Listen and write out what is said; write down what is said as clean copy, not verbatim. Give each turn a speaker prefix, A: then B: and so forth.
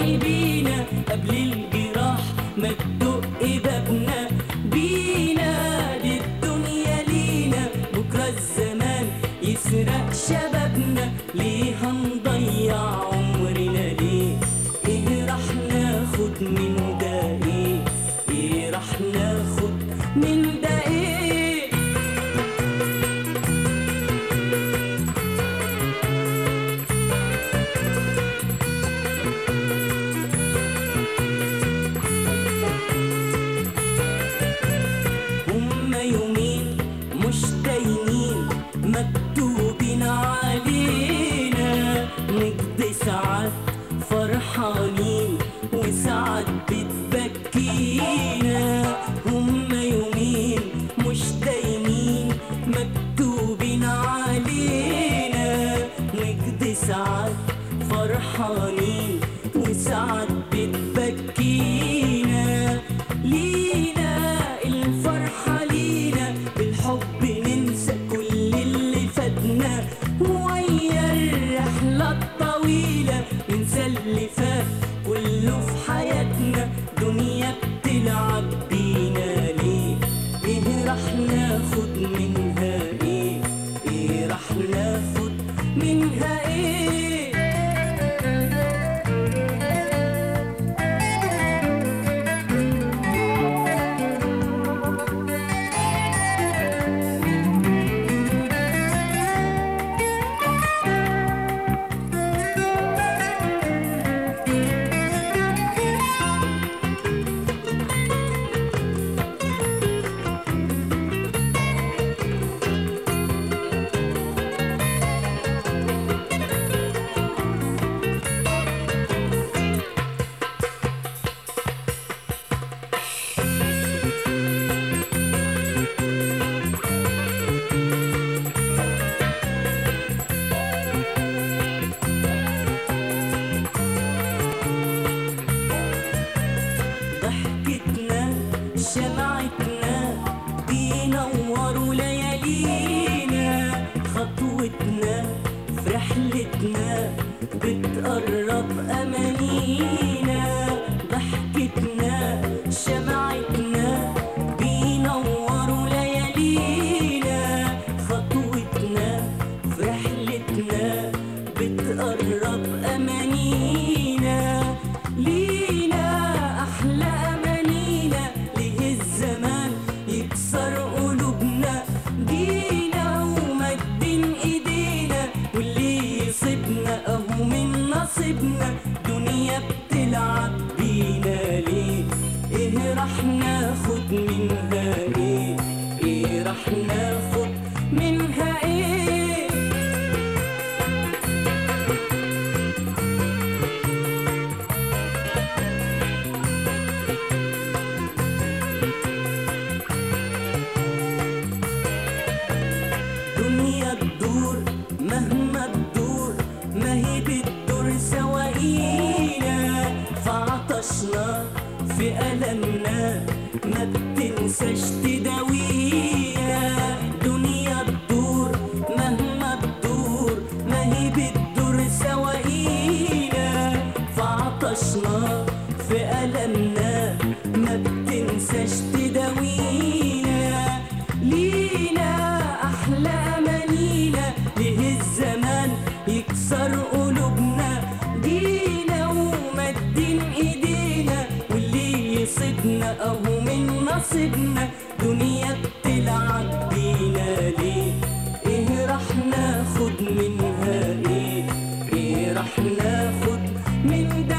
A: تضحي بينا قبل الجراح ما تدق بابنا بينا. دي الدنيا لينا بكرة الزمان يسرق شبابنا، ليه هنضيع عمرنا ليه؟ ايه راح ناخد من ده ايه؟ ايه راح ناخد من ده ايه؟ هما يومين مش دايمين مكتوبين علينا، نقضي ساعات فرحانين وساعات بتبكينا. هما يومين مش دايمين مكتوبين علينا، نقضي ساعات فرحانين وساعات بتبكينا. لينا الفرحة لينا بالحب ننسى كل اللي فاتنا، ويا الرحلة الطويلة ننسى اللي فات كله في حياتنا. دنيا بتلعب بينا ليه؟ ايه راح ناخد منها ايه؟ ايه راح ناخد منها ايه؟ ضحكتنا شمعتنا بينوروا ليالينا، خطوتنا في رحلتنا بتقرب أمانينا. ضحكتنا شمعتنا بينوروا ليالينا، خطوتنا في رحلتنا بتقرب أمانينا. لينا أحلى أمانينا، ليه الزمان يكسر قلوبنا؟ جينا ومدين إيدينا واللي يصيبنا أهو من نصيبنا. دنيا بتلعب بينا ليه؟ إيه راح ناخد منها إيه؟ إيه راح ناخد منها إيه؟ دنيا تدور مهما تدور ما هي بتدور سواقينا. فعطشنا في ألمنا ما بتنساش تداوينا. دنيا تدور مهما تدور ما هي بتدور سواقينا. فعطشنا في ألمنا ما بتنساش تداوينا. لينا أحلى أمانينا، ليه الزمان يكسر قلوبنا؟ جينا ومدين إيدينا واللي يصيبنا أهو من نصيبنا. دنيا بتلعب بينا ليه؟ إيه راح ناخد منها إيه؟ إيه راح ناخد من ده